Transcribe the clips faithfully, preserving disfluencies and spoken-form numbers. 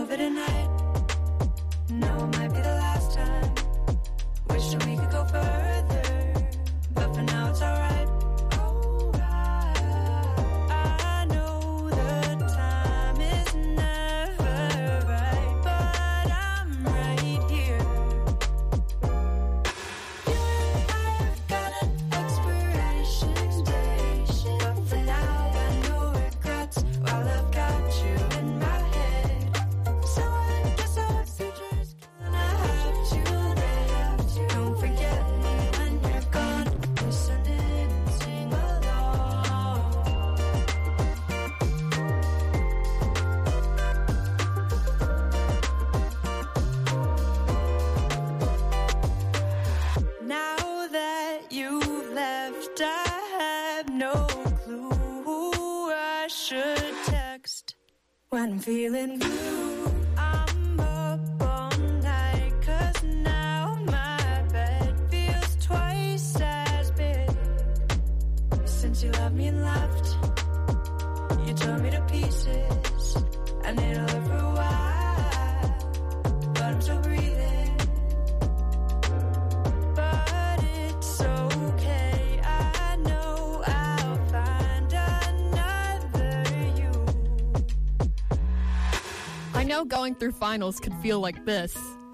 over tonight. No, it might be the last time. Wish that we could go further, but for now it's alright. When I'm feeling blue, I'm up all night, 'cause now my bed feels twice as big. Since you loved me and left, you tore me to pieces. I need to live for a while, but I'm still breathing. But it's okay, I know I'll find another you. I know going through finals could feel like this.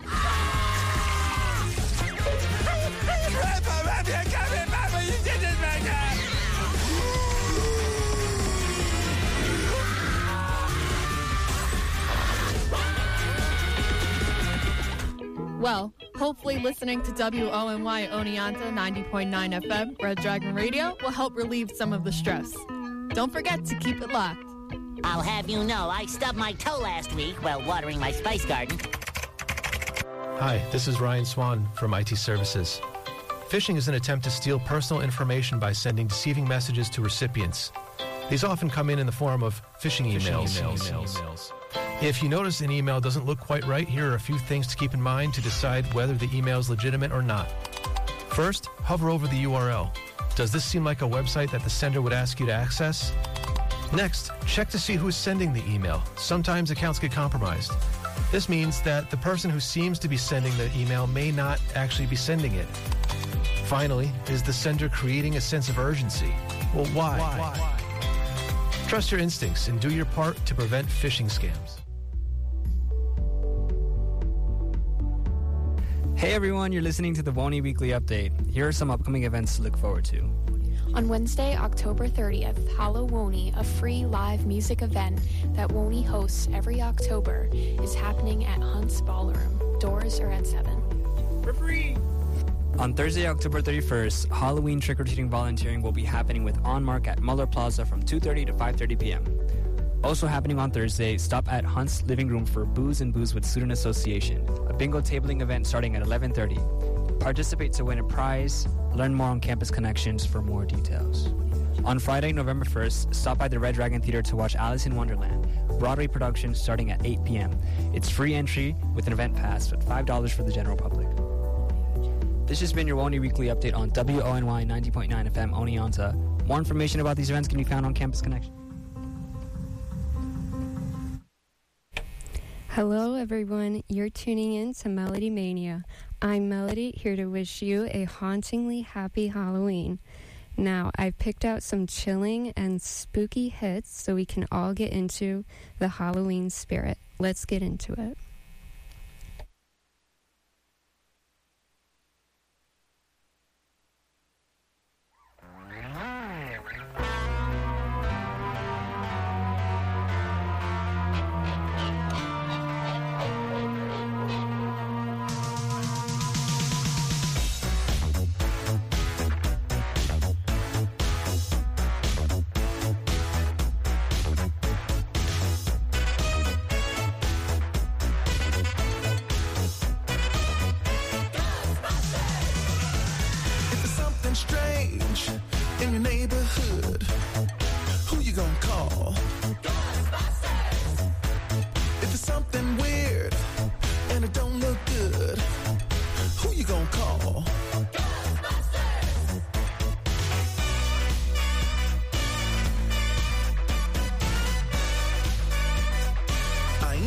Well, hopefully listening to W O N Y Oneonta ninety point nine F M, Red Dragon Radio, will help relieve some of the stress. Don't forget to keep it locked. I'll have you know, I stubbed my toe last week while watering my spice garden. Hi, this is Ryan Swan from I T Services. Phishing is an attempt to steal personal information by sending deceiving messages to recipients. These often come in in the form of phishing emails. Phishing emails. emails. If you notice an email doesn't look quite right, here are a few things to keep in mind to decide whether the email is legitimate or not. First, hover over the U R L. Does this seem like a website that the sender would ask you to access? Next, check to see who is sending the email. Sometimes accounts get compromised. This means that the person who seems to be sending the email may not actually be sending it. Finally, is the sender creating a sense of urgency? Well, why? Why? why? Trust your instincts and do your part to prevent phishing scams. Hey everyone, you're listening to the WONY Weekly Update. Here are some upcoming events to look forward to. On Wednesday, October thirtieth, Hallowoni, a free live music event that WONY hosts every October, is happening at Hunt's Ballroom. Doors are at seven. For free! On Thursday, October thirty-first, Halloween trick-or-treating volunteering will be happening with On Mark at Muller Plaza from two thirty to five thirty p.m. Also happening on Thursday, stop at Hunt's Living Room for Booze and Booze with Student Association, a bingo tabling event starting at eleven thirty. Participate to win a prize. Learn more on Campus Connections for more details. On Friday, November first, stop by the Red Dragon Theater to watch Alice in Wonderland, Broadway production starting at eight p.m. It's free entry with an event pass, but five dollars for the general public. This has been your WONY Weekly Update on W O N Y ninety point nine F M Oneonta. More information about these events can be found on Campus Connection. Hello everyone, you're tuning in to Melody Mania. I'm Melody, here to wish you a hauntingly happy Halloween. Now, I've picked out some chilling and spooky hits so we can all get into the Halloween spirit. Let's get into it.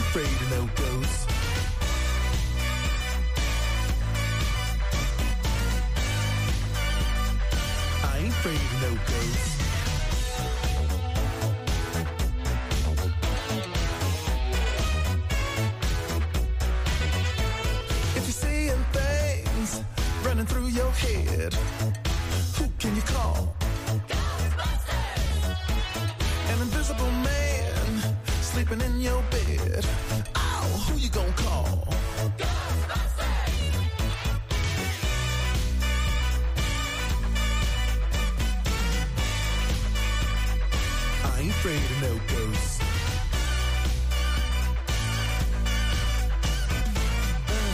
afraid of no ghosts. I ain't afraid of no ghosts. If you're seeing things running through your head, who can you call? Ghostbusters! An invisible man sleeping in your bed. Oh, who you gonna call? Ghostbusters! I ain't afraid of no ghosts. Uh,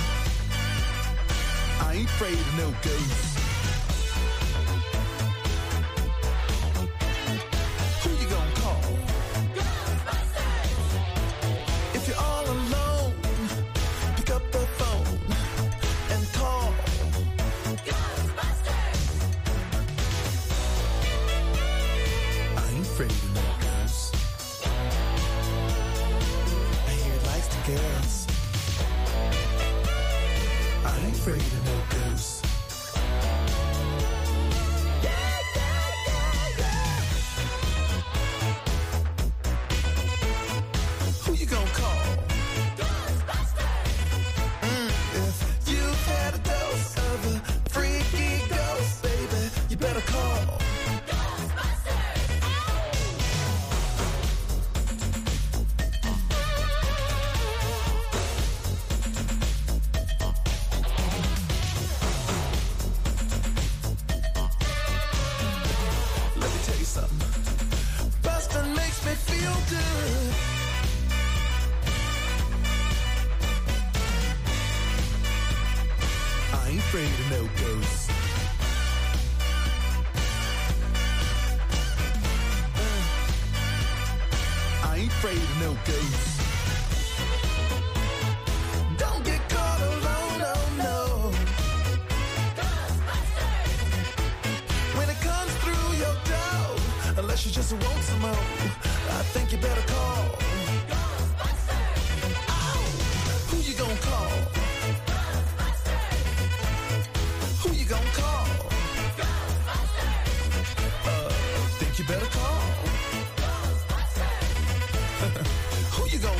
I ain't afraid of no ghosts. Who you gonna call? Ghostbusters! If you're all alone, pick up the phone and call Ghostbusters! I ain't afraid of no ghosts. I hear it likes the girls. I ain't afraid of no ghosts. Yeah, yeah, yeah, yeah. Who you gonna call? Ghostbusters! Mm, if you've had a dose of a freaky ghost, baby, you better call Ghostbusters! Let me tell you something. Bustin' makes me feel good. I ain't afraid of no ghosts. Uh, I ain't afraid of no ghosts. Don't get caught alone, oh no. When it comes through your door, unless you just want some more, I think you better call Ghostbusters. Oh, who you gonna call? Who you gonna call? Ghostbusters. Uh, think you better call Ghostbusters. Who you gonna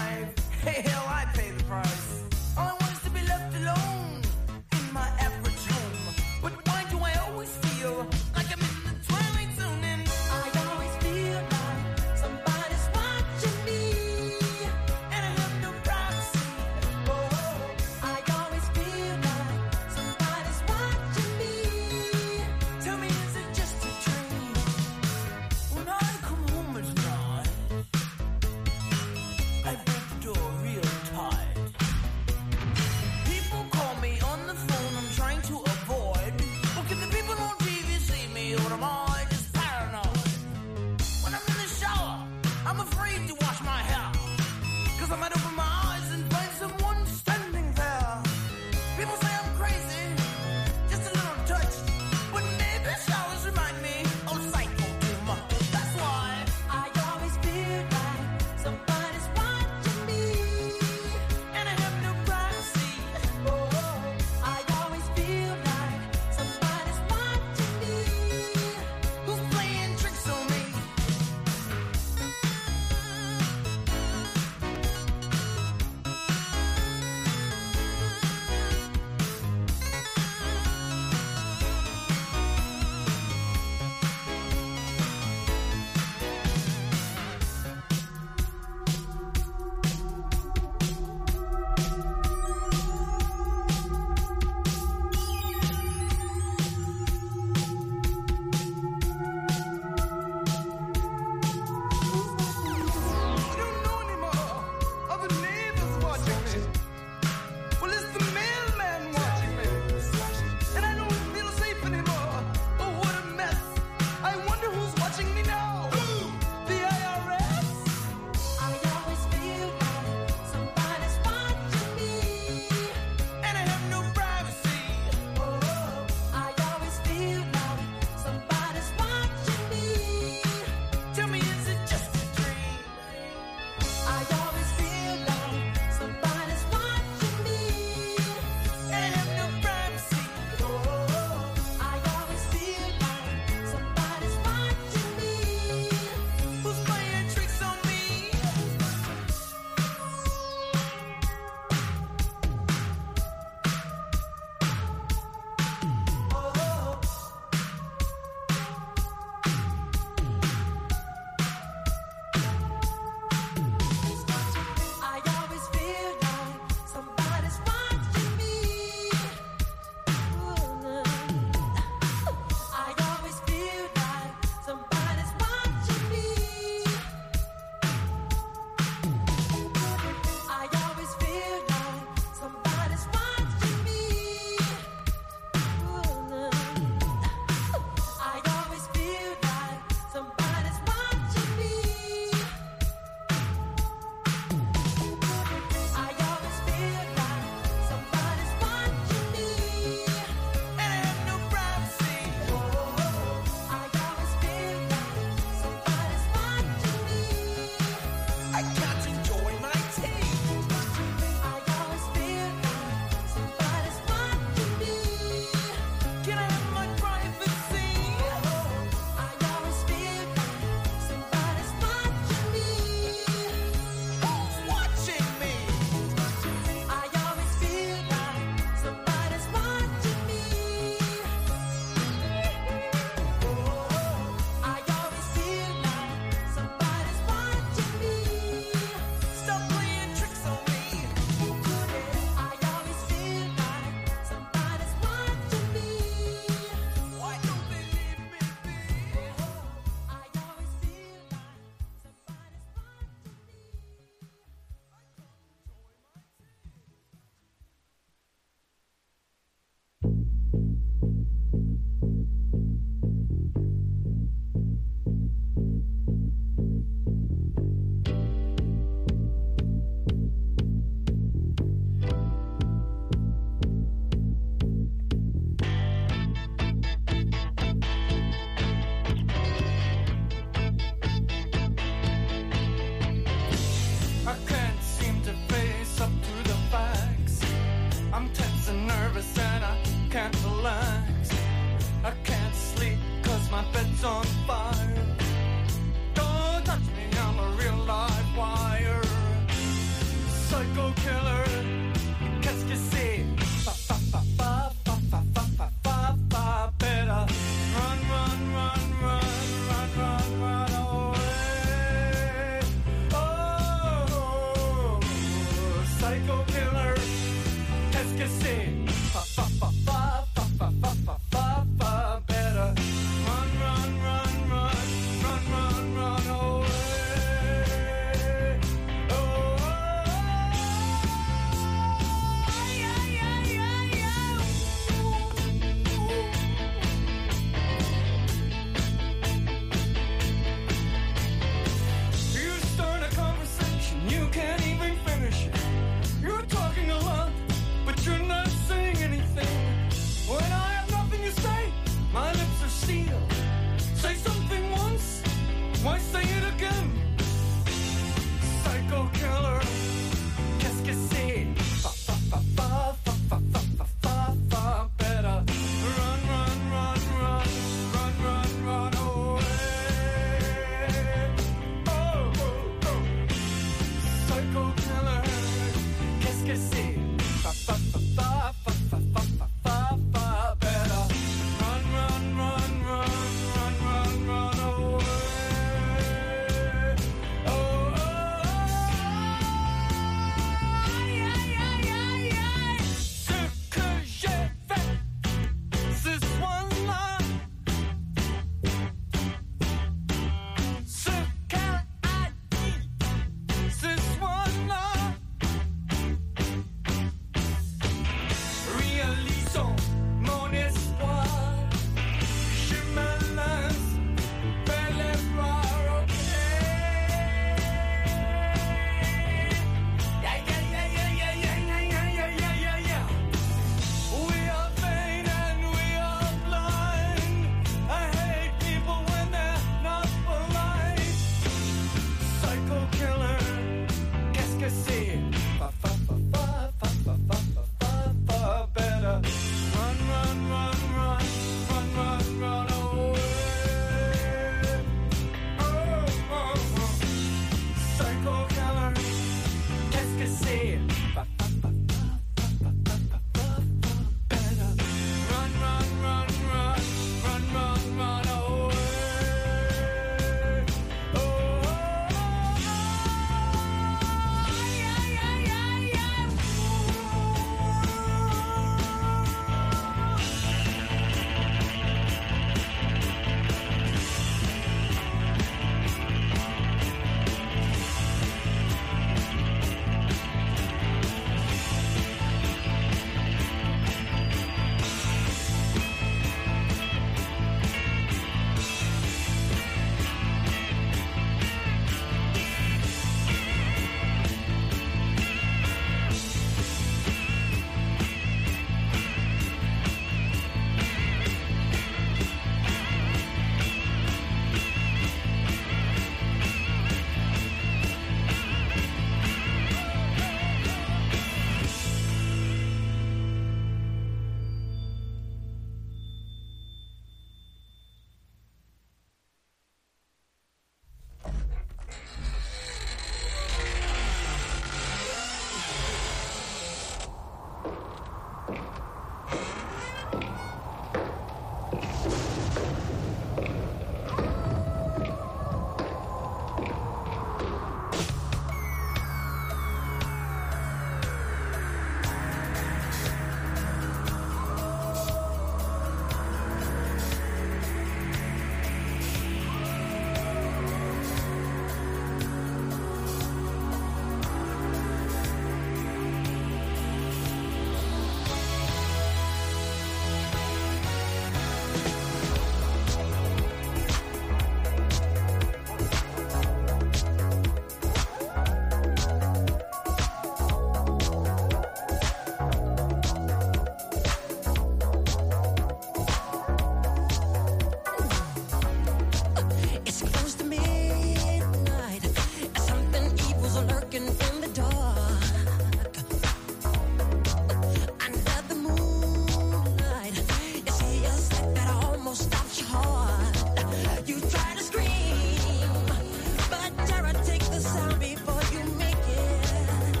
almost stops your heart. You try to scream, but terror takes the sound before you make it.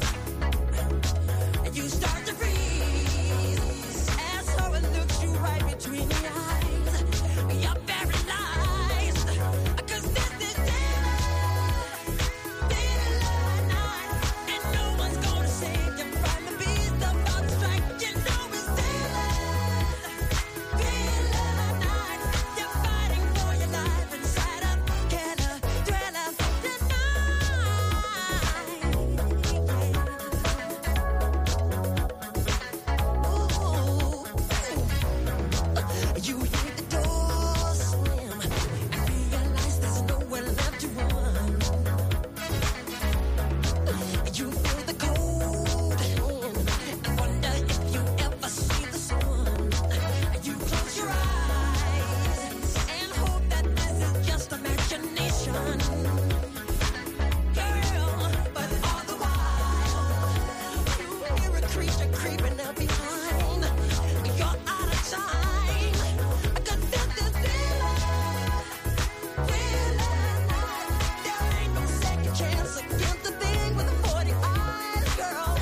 And you start to freeze as horror looks you right between the eyes. You're paralyzed, 'cause this is daylight, daylight night, and no one's gonna save you from the beast about to strike. You know it's daylight, daylight night. You're fighting for your life inside a killer thriller tonight. Ooh. You hear the door slam and realize there's nowhere left to run. You feel the cold hand and wonder if you ever see the sun. You close your eyes and hope that this is just imagination. Girl, but all the while you hear a creature creeping up behind. You're out of time, 'cause this is daylight, daylight night. There ain't no second chance against the thing with the forty eyes, girl.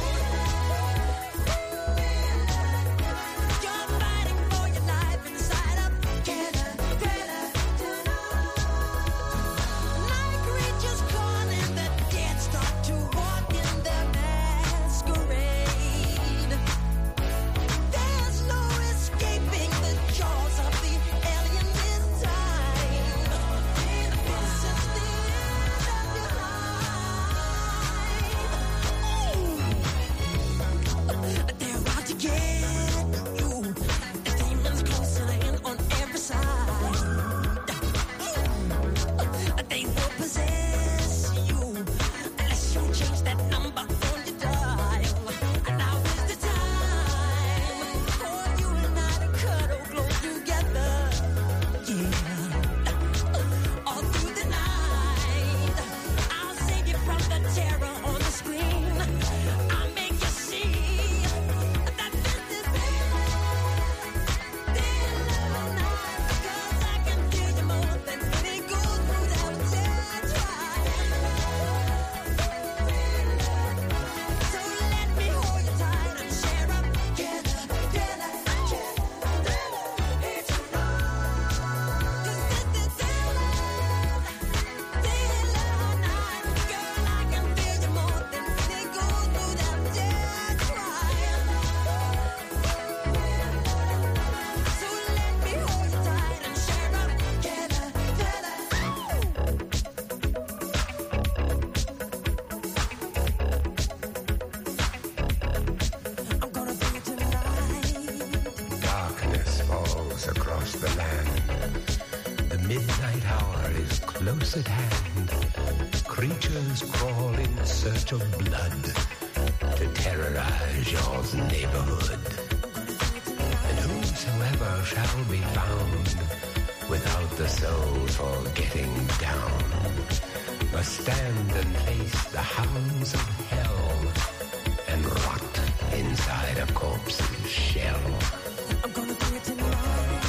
You're fighting for your life inside a killer thriller tonight. Night creatures calling, the dead start to walk in their masquerade. There's no escaping the jaws of the alien this time. This is the end of your life. They're out to get you. The demons closing in on every side. They will possess you unless you change that number on your dial. And now is the time for you and I to cuddle close together. Yeah. All through the night, I'll save you from the terror on the screen. I'll make you see that this is daylight, daylight night. 'Cause I can feel you more than any gold through that dead drive. So let me hold you tight and share up together, together, together, here tonight. 'Cause this is daylight, daylight night. Girl, I can feel you more than any gold through that dead drive. So let me hold you tight and share up together, together. I'm gonna be tonight. Darkness falls across the land. The midnight hour is close at hand. Creatures crawl in search of blood to terrorize your neighborhood. And whosoever shall be found without the soul for getting down must stand and face the hounds of hell and rot inside a corpse's shell. I'm gonna do it tonight.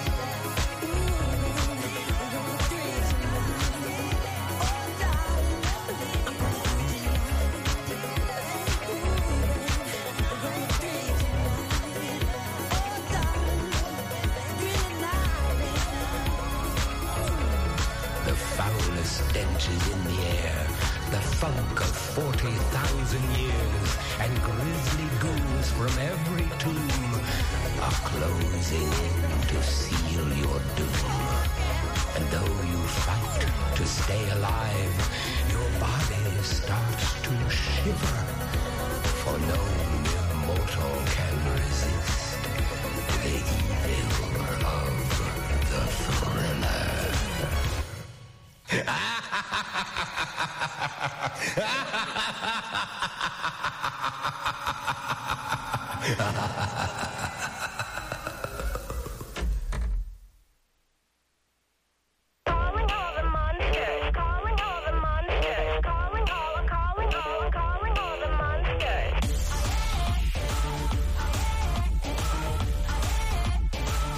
I'm gonna do it tonight. Oh, darling, I'm gonna do it tonight. I'm gonna do it tonight. Oh, darling, really nice. The foulest stench is in the air, the funk of forty thousand years, and grisly ghouls from every tomb are closing in to seal your doom. And though you fight to stay alive, your body starts to shiver, for no mere mortal can resist the evil of the thriller. Calling all the monsters. Calling all the monsters. Calling all, calling all, calling all the monsters.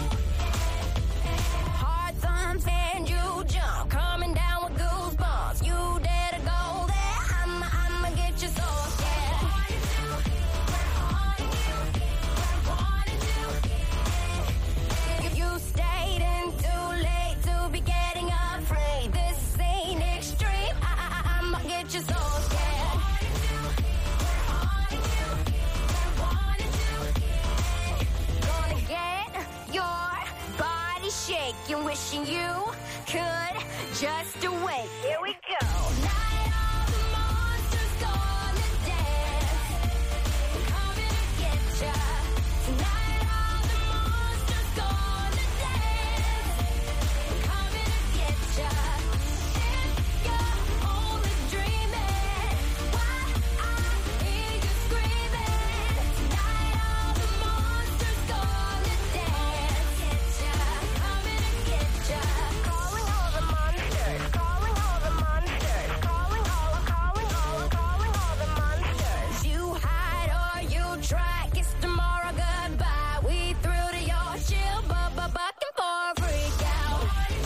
body shaking, wishing you could just awake. Here we go. Tonight all the monsters gonna dance. Coming to get ya. Tonight all the monsters gonna dance. Coming to get ya. If you're only dreaming, why I hear you screaming. Tonight all the monsters gonna dance. Coming to get ya. Calling all the monsters. Calling all the monsters. Calling all, calling all, calling all the monsters. You hide or you try. Kiss tomorrow goodbye. We through to your chill, but but bucking for a freak out.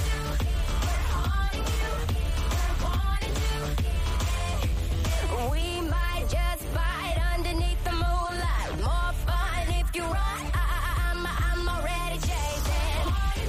We might just fight underneath the moonlight. More fun if you run. I, I, I'm, I'm already chasing.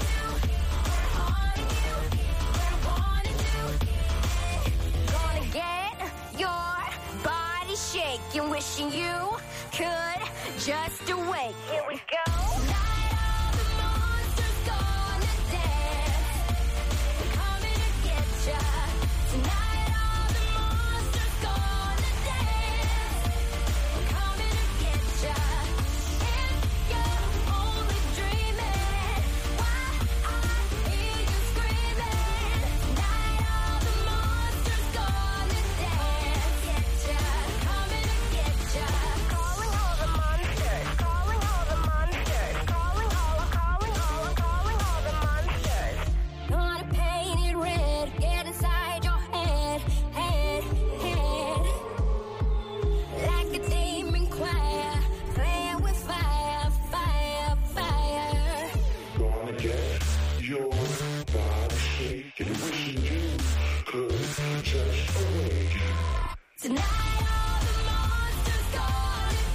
Gonna get your body shaking, wishing you could just awake. Here we go. Tonight all the monsters gonna dance. Coming to get ya. Tonight all the monsters gonna dance. Coming to get ya. If you're only dreaming, why I hear you screaming. Tonight all the monsters gonna dance. Get ya. Coming to get ya. Calling all the monsters. Calling all the monsters. Calling all, calling all, calling all the monsters. Gonna paint it red. Get inside your head, head, head. Like a demon choir, playing with fire, fire, fire. Gonna get your body shaking, wishing you could just awake. Tonight all the monsters gonna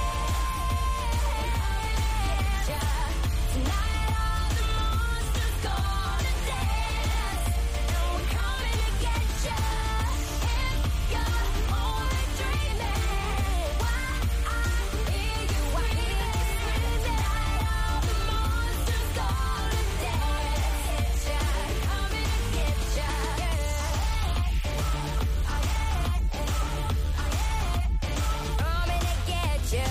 dance. Tonight all the monsters gonna dance. And we're coming to get ya. If you're only dreaming, why I hear you, I hear you screaming. Tonight all the monsters gonna dance. Coming to get ya. Coming to get you.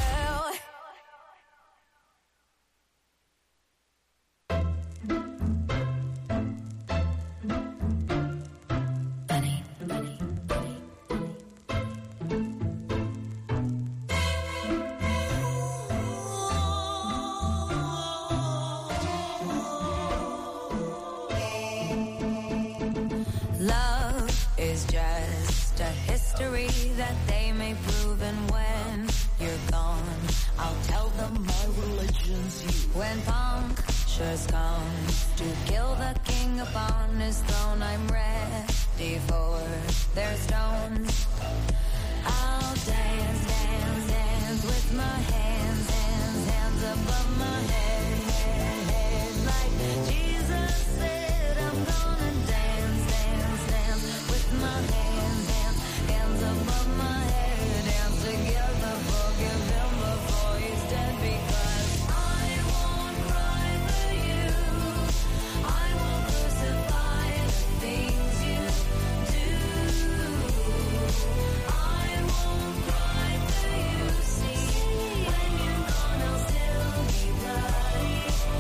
Love is just a history that they may prove, and when you're gone, I'll tell them my religion's you. When punctures come to kill the king upon his throne, I'm ready for their stones. I'll dance, dance, dance with my hands, hands, hands above my head, head, head. Like Jesus said, I'm gonna dance, dance, dance with my hands, hands, hands above my head. Dance together, forgive him before he's dead, because I won't cry for you. I won't crucify the things you do. I won't cry for you. See, when you're gone, I'll still be bloody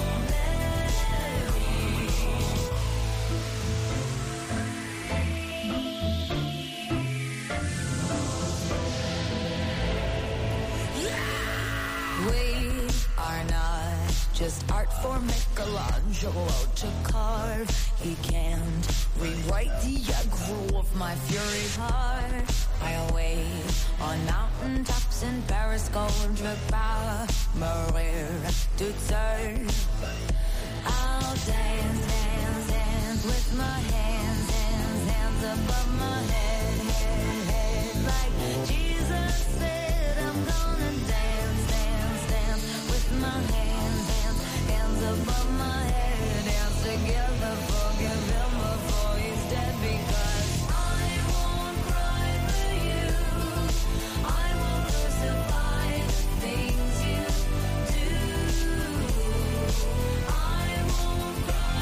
Mary. We are not just art for Michelangelo to carve. He can't rewrite the aggro of my fury heart. I wait on mountaintops in Paris, going to power, Maria to turn. I'll dance, dance, dance with my hands, hands, hands above my head, head, head. Like Jesus said, I'm gonna dance, dance, dance with my hands, hands, hands above my head. Dance together, forgive him before he's dead, because I won't cry for you. I won't crucify the things you do. I won't cry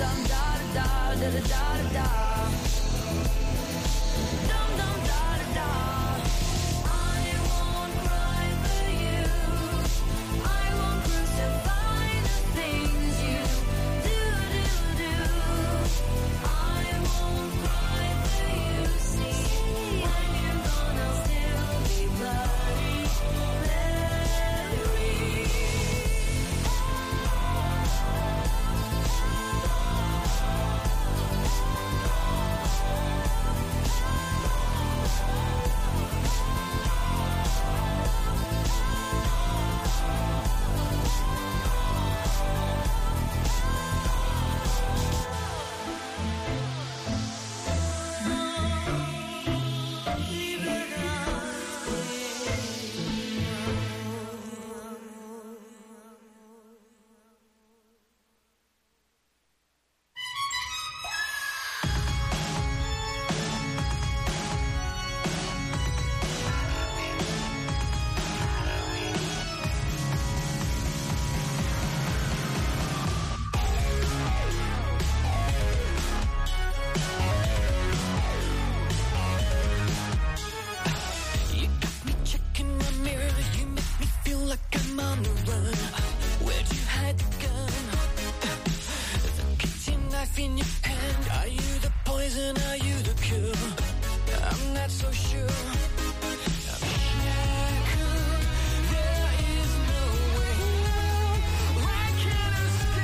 dum da da da da da da da. Dum dum da da da. I won't cry for you. I won't crucify the things you do do do. I won't cry for you. See, when you're gone, I'll still be bloody Mary. You got me checking my mirror. You make me feel like I'm on the run. Where'd you hide the gun? The kitchen knife in your hand. Are you the poison? Are you the cure? I'm not so sure. I'm shackled. There is no way out. I can't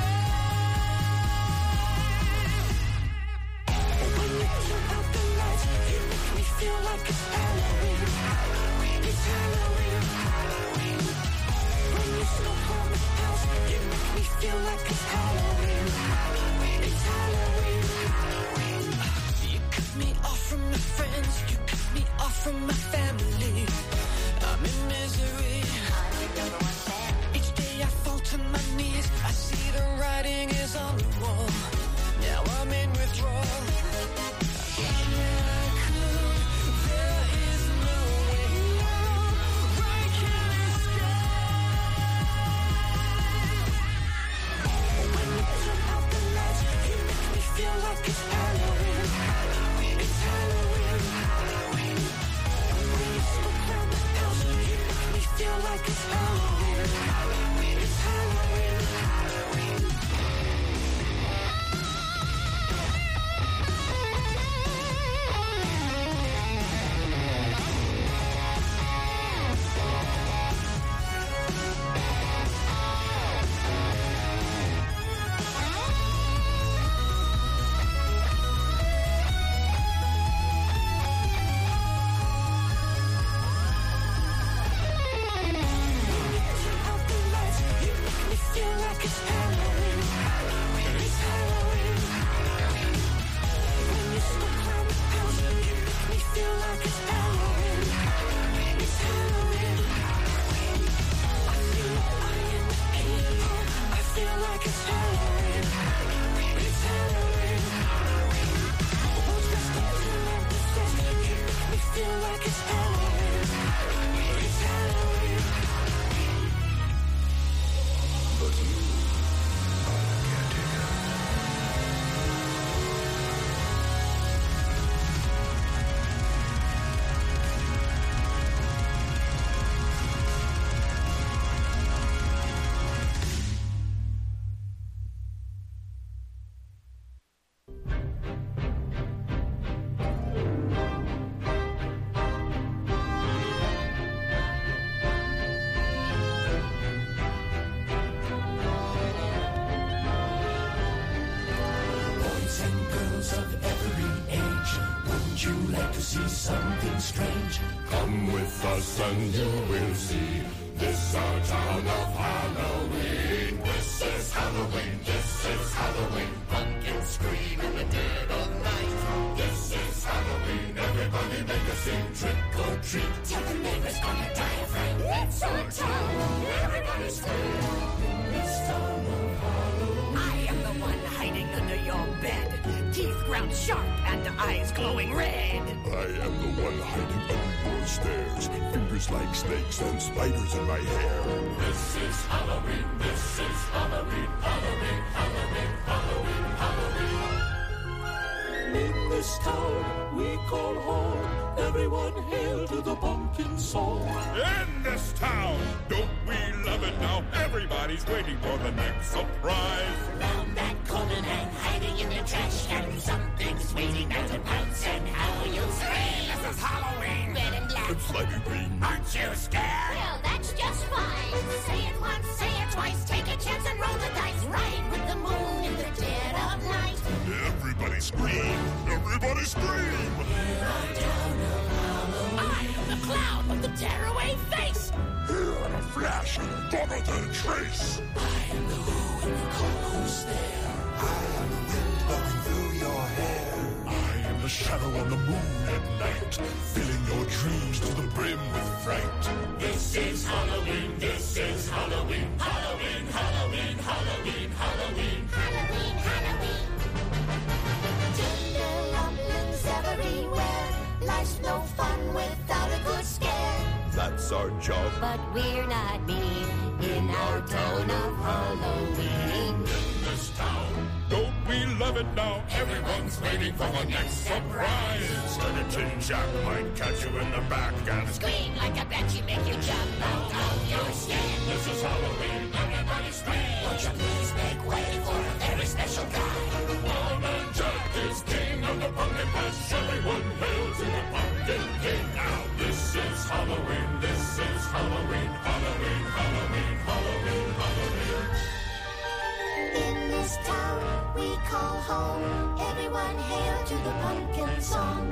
escape. When you turn out the lights, you make me feel like it's Halloween. It's Halloween. When you smoke on the house, you make me feel like it's Halloween. It's Halloween. You cut me off from my friends, you cut me off from my family. I'm in misery. Each day I fall to my knees. I see the writing is on the wall. Now I'm in withdrawal. Shackled, there is no way out. I can't escape. When you turn out the lights, you make me feel like it's Halloween. It's Halloween. When you smoke around the house, you make me feel like it's Halloween. It's Halloween. Turn out the lights, you make me feel like it's Halloween. It's Halloween. When you smoke around the house, you make me feel like it's Halloween. It's Halloween. I feel like I am the hero. I feel like it's Halloween. It's Halloween. We'll just get to know the set. You make me feel like it's Halloween. It's Halloween. But you are a caretaker. Boys and girls of every age, wouldn't you like to see something strange? Come with us and you will see. This our town of Halloween. This is Halloween. This is Halloween. Pumpkins scream in the dead of night. This is Halloween. Everybody make a scene. Trick or treat. Tell the neighbors on the diaphragm. It's our town. Everybody scream. This town of Halloween. I am the one hiding under your bed. Teeth ground sharp and eyes glowing red. I am the one hiding under your stairs. Fingers like snakes and spiders in my hair. This is Halloween. This is Halloween. Halloween. Halloween. Halloween. Halloween. soul. In this town, don't we love it now? Everybody's waiting for the next surprise. Around that corner and hiding in the trash can, something's waiting there to pounce and how you'll scream. This is Halloween. Red and black. It's slimy green. Aren't you scared? Well, that's just fine. Say it once, say it twice, take a chance and roll the dice. Ride with the moon in the dead of night. Everybody scream! Everybody scream! Here I down of Halloween. I am the clown with the tearaway face. Here in a flash, gone without a trace. I am the who and the call who's there. I am the wind blowing through your hair. I am the shadow on the moon at night, filling your dreams to the brim with fright. This is Halloween, this is Halloween. Halloween, Halloween, Halloween, Halloween. Halloween, Halloween. Tender rumblings everywhere. Life's no fun without a good scare. That's our job. But we're not mean in our town of Halloween. In this town, don't we love it now? Everyone's waiting for the next surprise. And a Tin Jack might catch you in the back and Scream like a banshee, make you jump out of your skin. This is Halloween, everybody scream. Won't you please make way for a very special guy? One-Man Jack is king of the pumpkin patch. Everyone hail to the pumpkin king. Now this is Halloween, this is Halloween, Halloween, Halloween, Halloween, Halloween. In this town we call home. Everyone hail to the pumpkin song.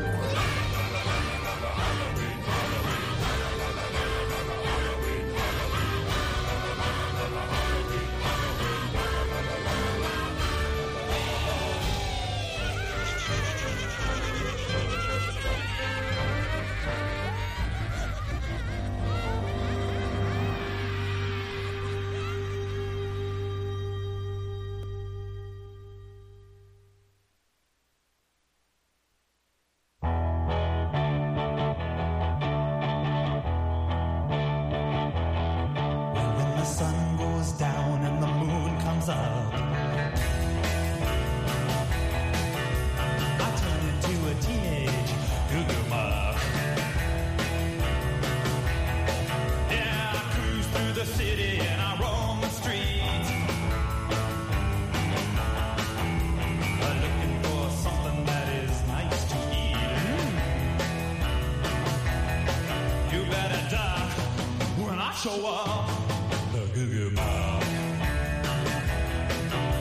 Show up the Goo Goo Mob.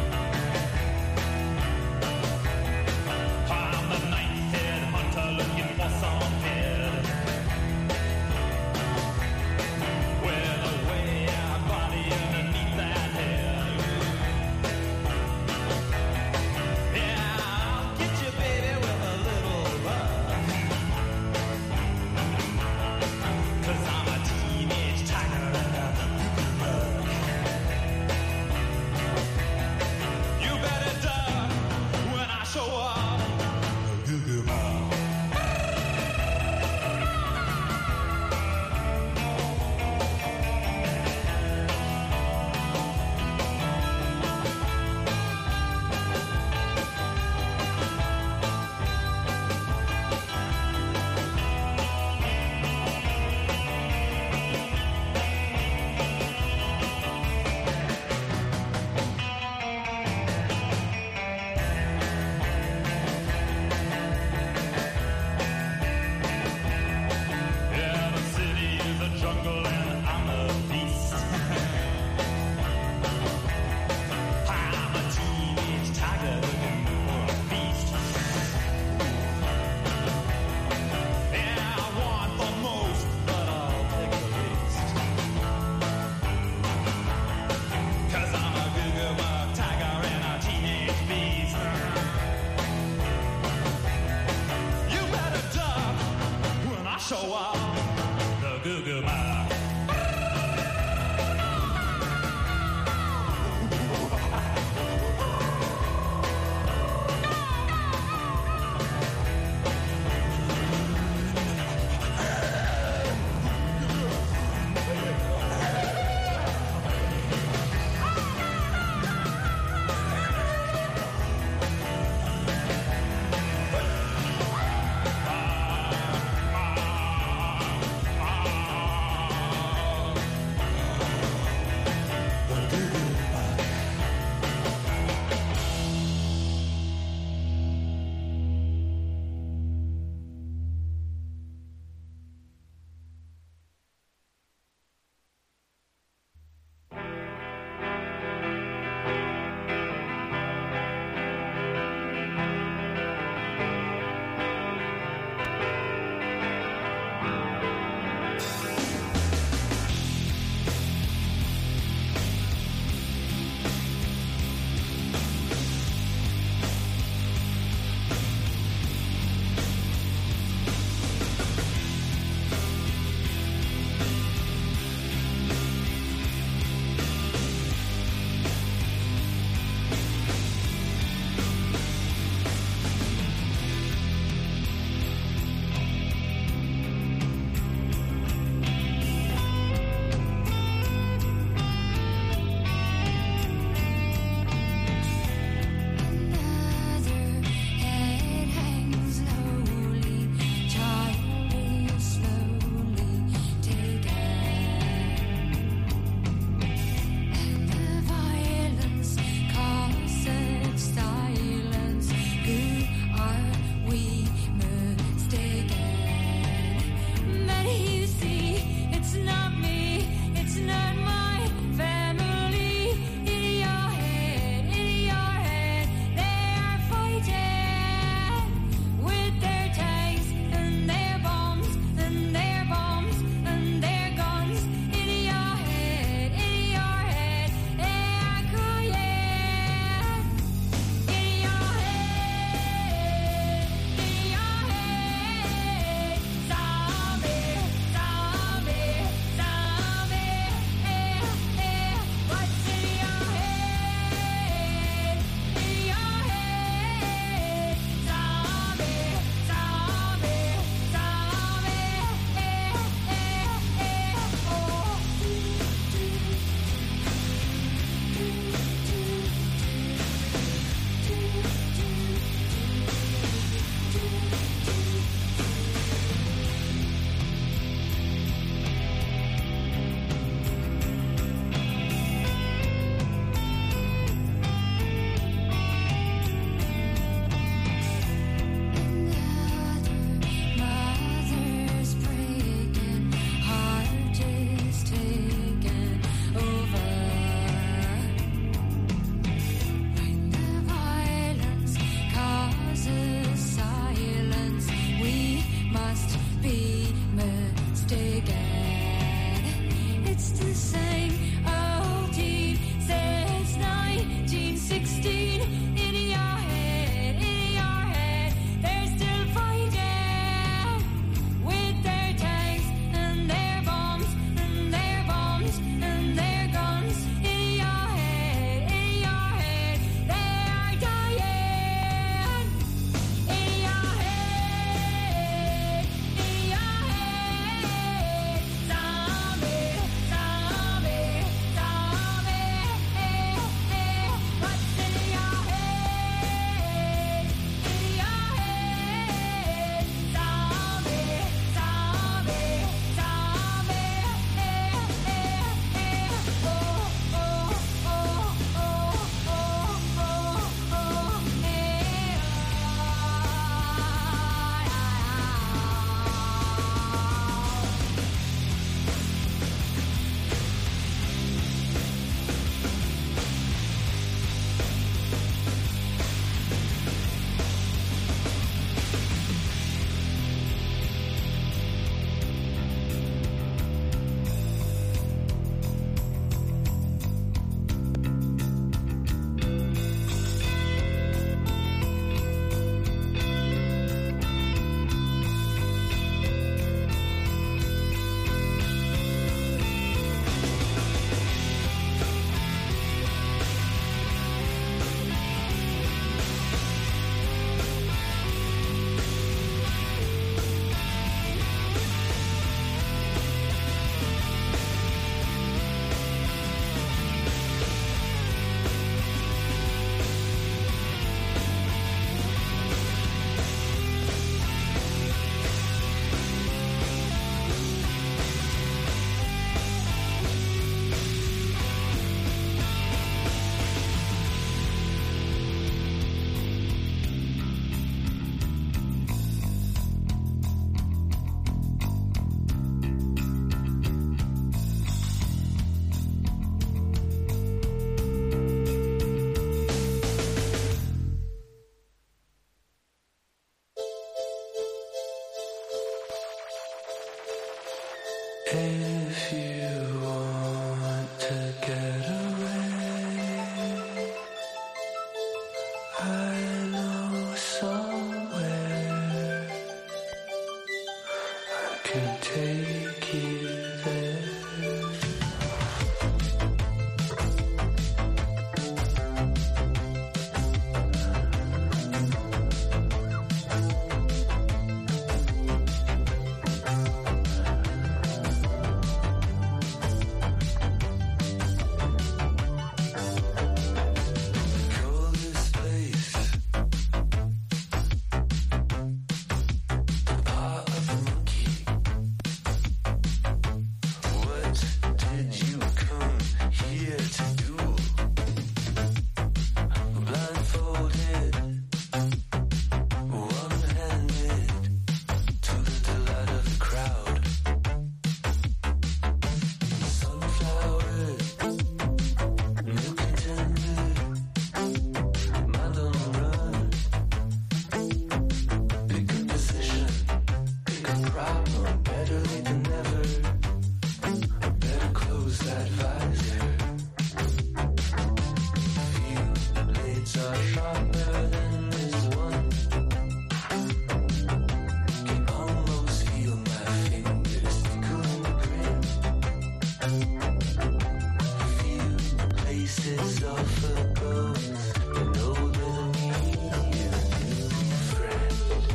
places of the gold. You know that I need a new friend.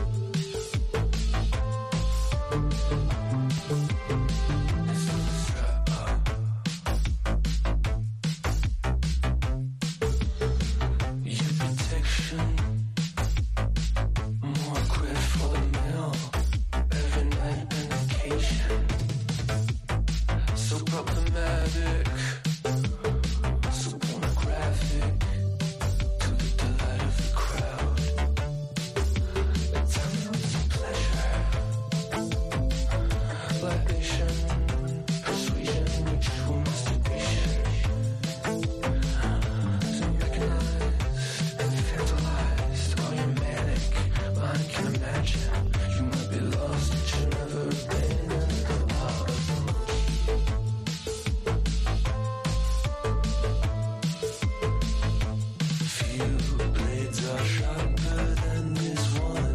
Your protection, more quid for the meal, every night medication. So problematic, so pornographic, to the delight of the crowd. Tell me what's your pleasure? Libation, persuasion, ritual masturbation. So recognized and tantalized, while you're manic, mind can imagine. You might be lost, but you've never been in the love. Few blades are sharper than this one.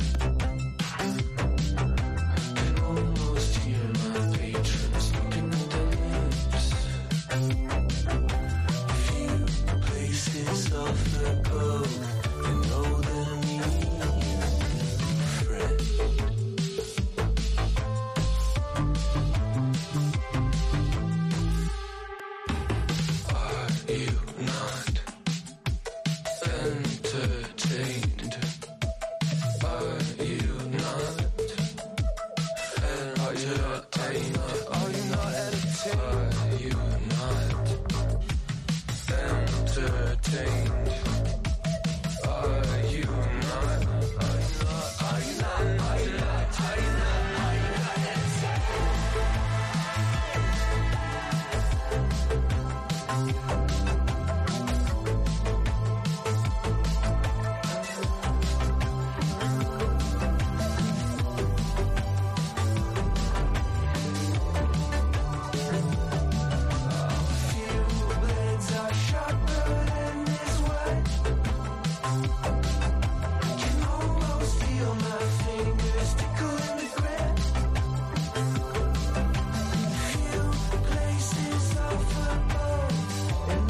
Can almost hear my patrons looking at their lips. Few places of the globe, you know that I need a friend. Are you not entertained? Are you not? And are you entertained? Are you not entertained? Are you not entertained? Are you not? Are you not? Are you not? Are you not? Are you not? Are you not entertained? Few blades are sharper than this one. Can almost feel my fingers tickle in the grip. Few places of the boat, and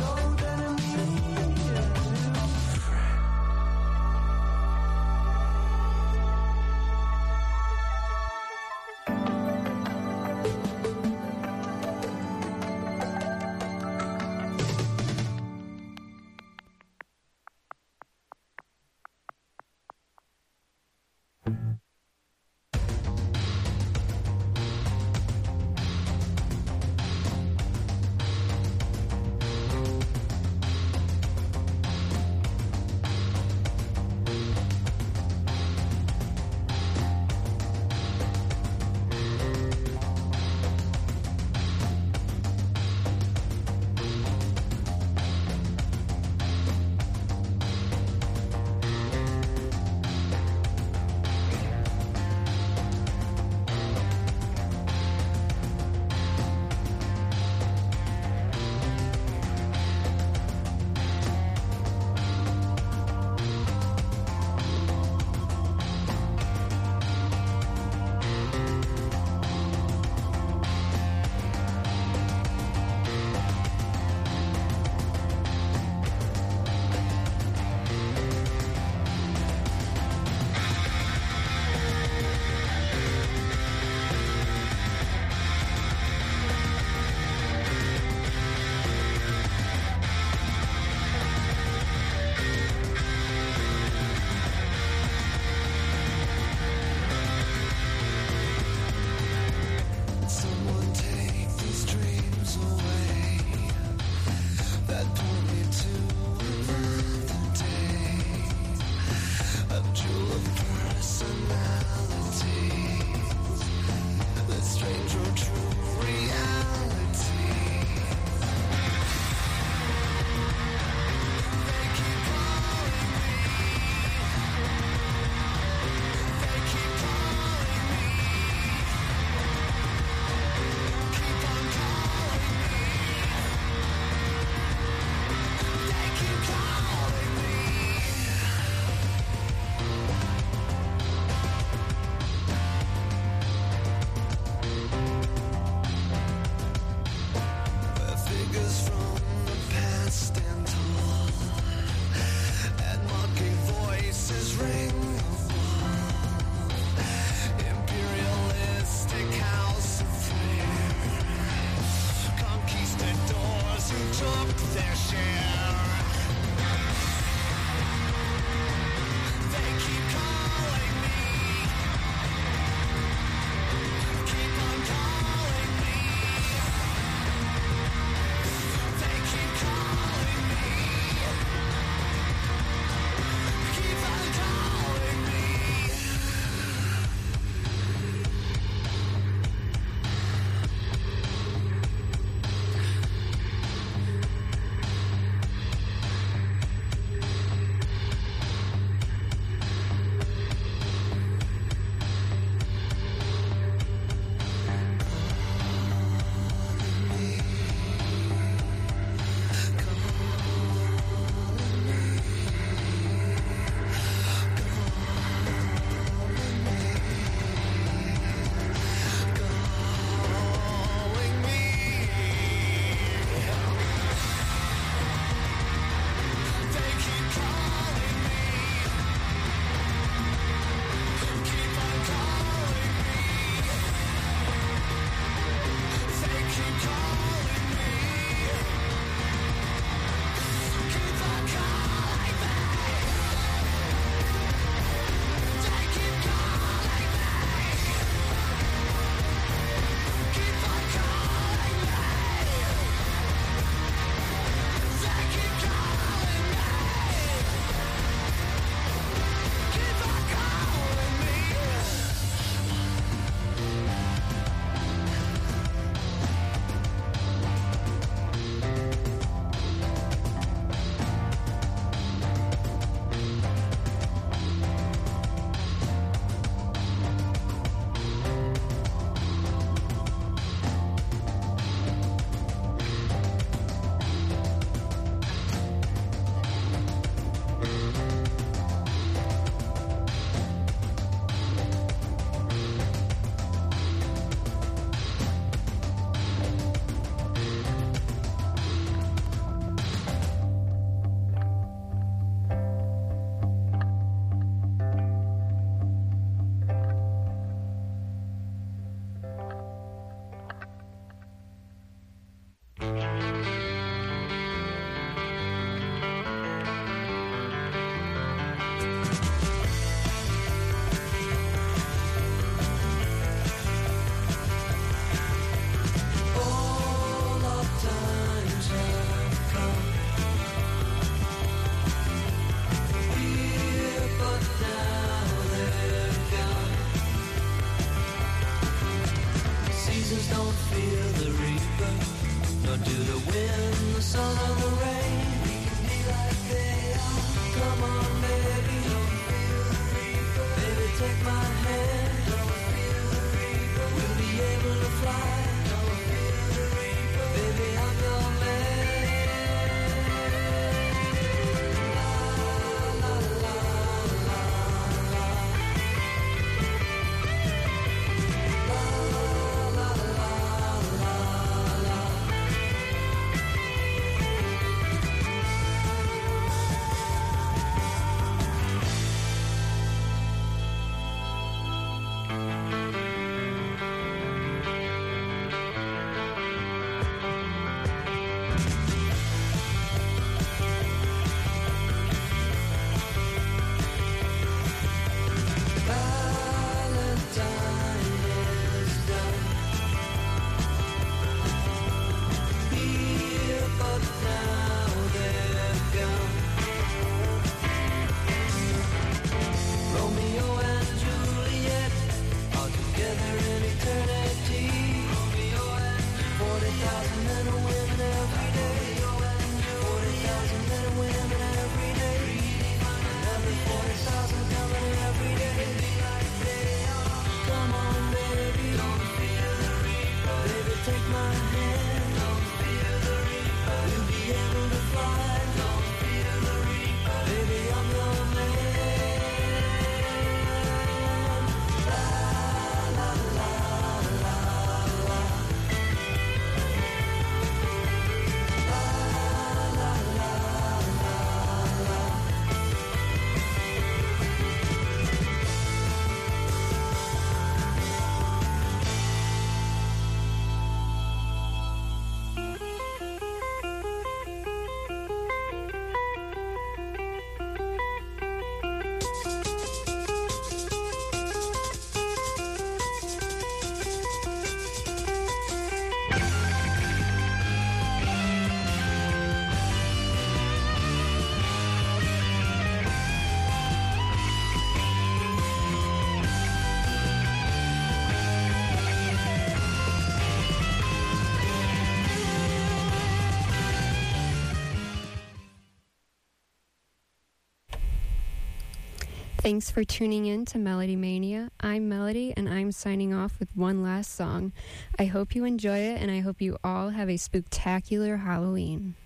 Thanks for tuning in to Melody Mania. I'm Melody, and I'm signing off with one last song. I hope you enjoy it, and I hope you all have a spooktacular Halloween.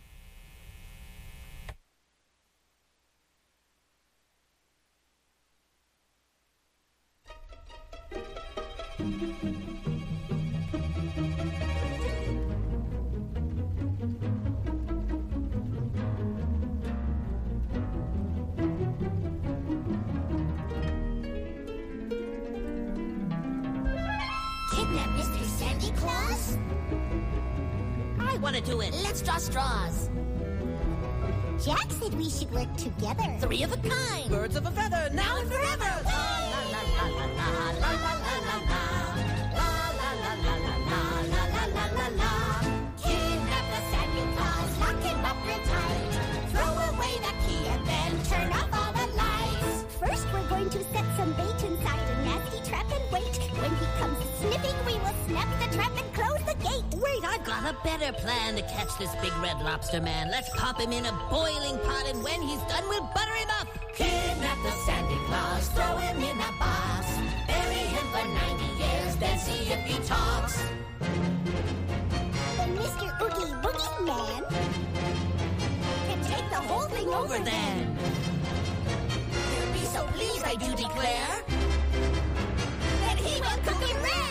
Kidnap Mister Santa Claus? I want to do it. Let's draw straws. Jack said we should work together. Three of a kind. Birds of a feather. Now and forever. La la la la la la la la la la. La la la la la la la la la la. Kidnap the Santa Claus, lock him up real tight. Throw away the key and then turn off all the lights. First we're going to set some bait inside a nasty trap and wait. When he comes sniffing, we will snap the trap and close the gate. Wait, I've got a better plan to catch this big red lobster man. Let's pop him in a boiling pot, and when he's done, we'll butter him up. Kidnap the Santa Claus, throw him in a box. Bury him for ninety years, then see if he talks. Then Mister Oogie Boogie Man can take the whole thing over then. He'll be so pleased, I do declare. Then he will cook him rare.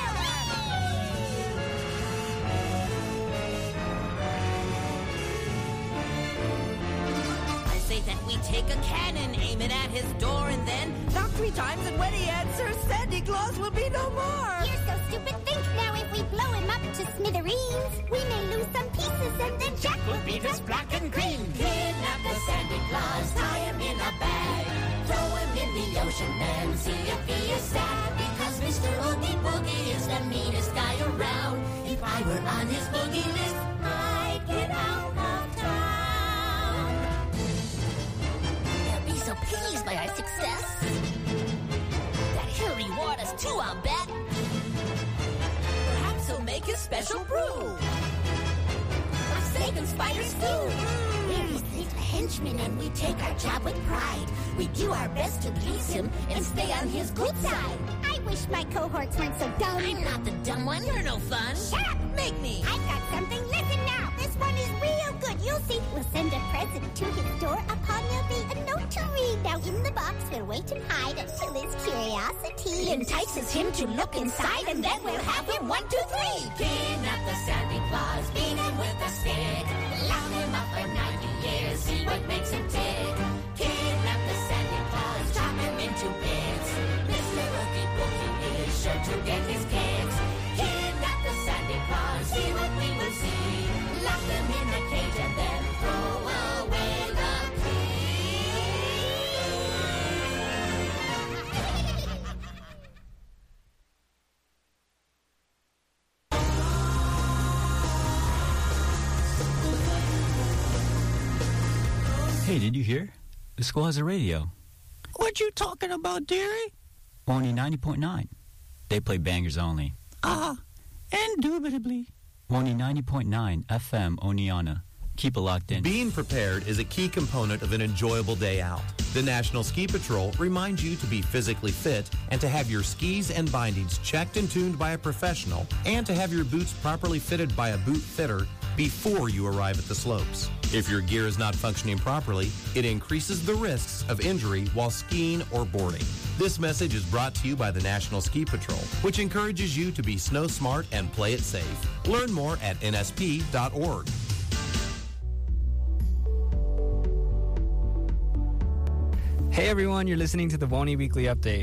I say that we take a cannon, aim it at his door, and then knock three times, and when he answers, Santa Claus will be no more. You're so stupid. Think now, if we blow him up to smithereens, we may lose some pieces, and then Jack will be just black and green. Kidnap the Santa Claus, tie him in a bag, throw him in the ocean, then see if he is sad. Because Mister Oogie Boogie is the meanest guy around. If I were on his boogie list, I'd get out of town. They'll be so pleased by our success that he'll reward us too, I'll bet. Perhaps he'll make his special brew of steak and spider stew. We're his little henchmen, and we take our job with pride. We do our best to please him and stay on his good side. I wish my cohorts weren't so dumb. I'm not the dumb one. You're no fun. Shut up! Make me. I've got something. Listen now. This one is real good. You'll see. We'll send a present to his door. Upon there'll be a note to read. Now in the box we'll wait and hide until his curiosity entices him to look inside, and then we'll have him one, two, three. Kidnap the Santa Claus, beat him with a stick, lock him up for ninety years, see what makes him tick. Kidnap the Santa Claus, chop him into bits. Mister Oogie Boogie is sure to get his kicks. Kidnap the Santa Claus, see what we will see. Lock them in a cage and then throw away the Hey, did you hear? The school has a radio. What you talking about, dearie? Only ninety point nine. They play bangers only. Ah, indubitably. Only ninety point nine F M Oneonta. Keep it locked in. Being prepared is a key component of an enjoyable day out. The National Ski Patrol reminds you to be physically fit and to have your skis and bindings checked and tuned by a professional, and to have your boots properly fitted by a boot fitter before you arrive at the slopes. If your gear is not functioning properly, it increases the risks of injury while skiing or boarding. This message is brought to you by the National Ski Patrol, which encourages you to be snow smart and play it safe. Learn more at N S P dot org. Hey everyone, you're listening to the Woney Weekly Update.